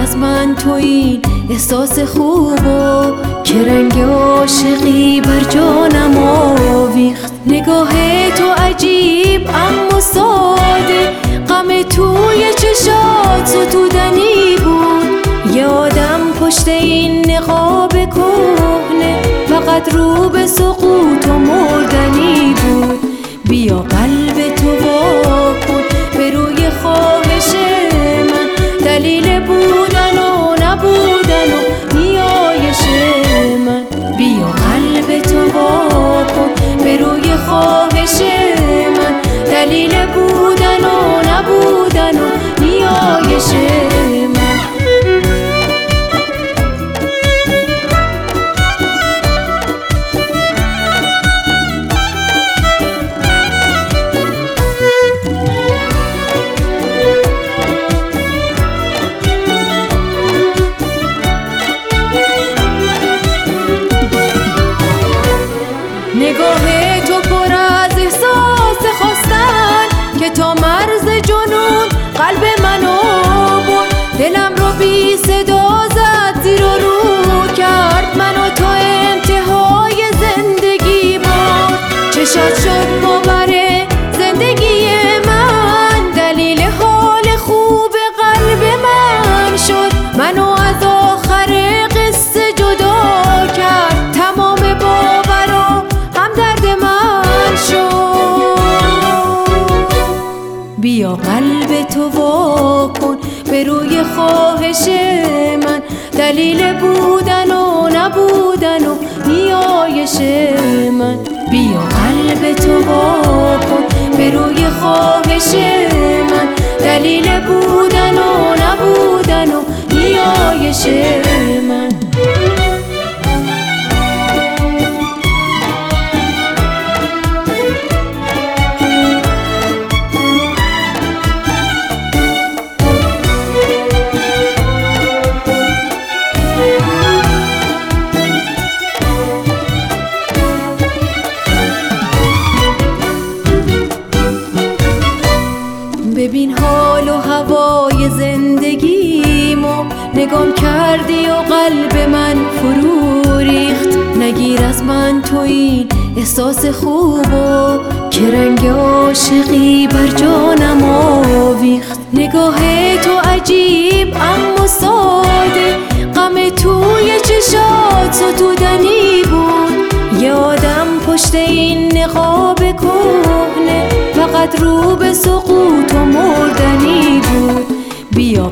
از من تو این احساس خوبو که رنگ عاشقی بر جانم آویخت. نگاه تو عجیب اما ساده، غم توی چشات ستودنی بود. یه آدم پشت این نقاب کهنه فقط رو به سقوط و مردنی بود. بیا قلب تو وا کن به روی خواهش من، دلیل بودن و نبودن و نیایش من. بیا قلب تو وا کن به روی خواهش من، دلیل بودن و نبودن و نیایش من. نگاه تو پر از احساس خواستن که تا مرز جنون قلب منو برد. دلم رو بی صدا زد زیر و رو کرد، منو تا انتهای زندگی برد. چشات شد باور زندگی من، دلیل حال خوب قلب من شد. منو از آخر قصه جدا کرد، تمام باور و همدرد من شد. بیا قلب تو وا کن به روی خواهش من، دلیل بودن و نبودن و نیایش من. بیا قلب تو وا کن به روی خواهش من، دلیل بودن و نبودن و نیایش من. ببین حال و هوای زندگیمو، نگام کردی و قلب من فرو ریخت. نگیر از من تو این احساس خوبو که رنگ عاشقی بر جانم آویخت. نگاه تو عجیب اما ساده، غم توی چشات ستودنی بود. یه آدم پشت این نقاب کهنه فقط رو به سقوط و مردنی بود. بیا